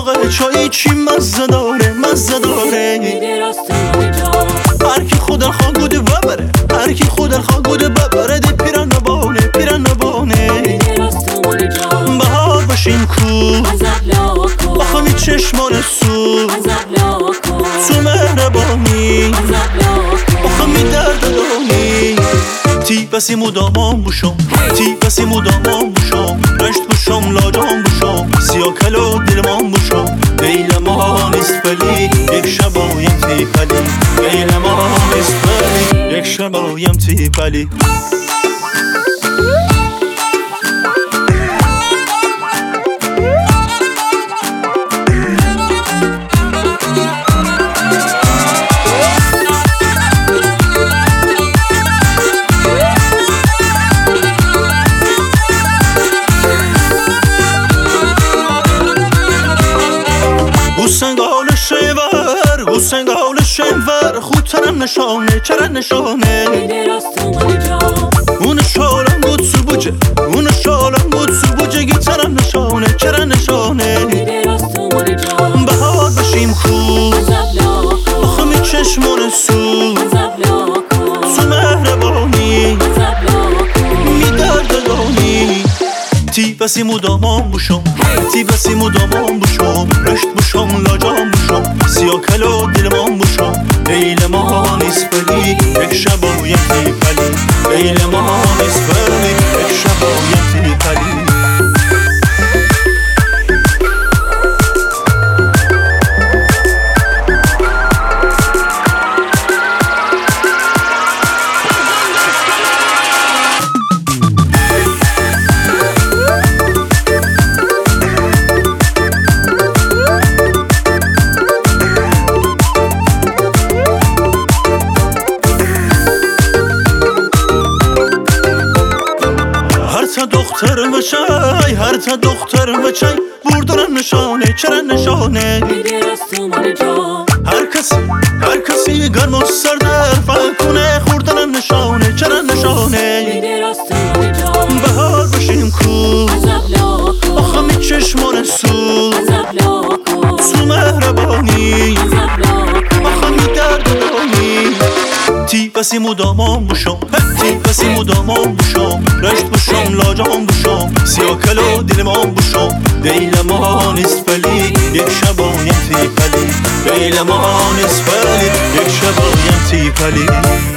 داغ چایی چی مزه داره مزه داره. هر کی خود الخوا گوده ببره، هر کی خود الخوا گوده ببره. دی پیرن نبانه پیرن نبانه. بهار باشیم کو بخوامی چشمان سو تو مهربانی بخوامی درد دانی. تی بسی مدامان بوشم تی بسی مدامان بوشم. رشت بوشم لاجان بوشم سیاه کلو دلمان بوشم. دیل ما نیست ولی یک شبایم تی پلی. دیل ما نیست ولی یک شبایم تی پلی. سنگال شنور خودترم نشانه چرا نشانه. اون شالم بود سو بوجه اون شالم بود سو بوجه گیترم نشانه چرا نشانه. بهار باشیم خوب بخوامی چشمان سو تو مهربانی میدرد دانی. تی بسی مدامان بوشم تی بسی مدامان بوشم. رشت بوشم لاجان بوشم سیاه کلو دلمان بوشم. دیل ما نیست ولی یک شبایم تی پلی. دیل ما نیست ولی یک شبایم تی پلی. هر تا دختر بچای بردارم نشانه چرا نشانه. هر کسی گرم و سرد فرق کنه خوردنم نشانه چرا نشانه. بهار باشیم کو بخوامی چشمان سو تو مهربانی بخوامی درد دانی. تی بسی مدامان بوشم تی بسی مدامان بوشم. رشت بوشم لاجان بوشم سیاه کلو دلمان بوشم. دیل ما نیست ولی یک شبایم تی پلی. دیل ما نیست ولی یک شبایم تی پلی.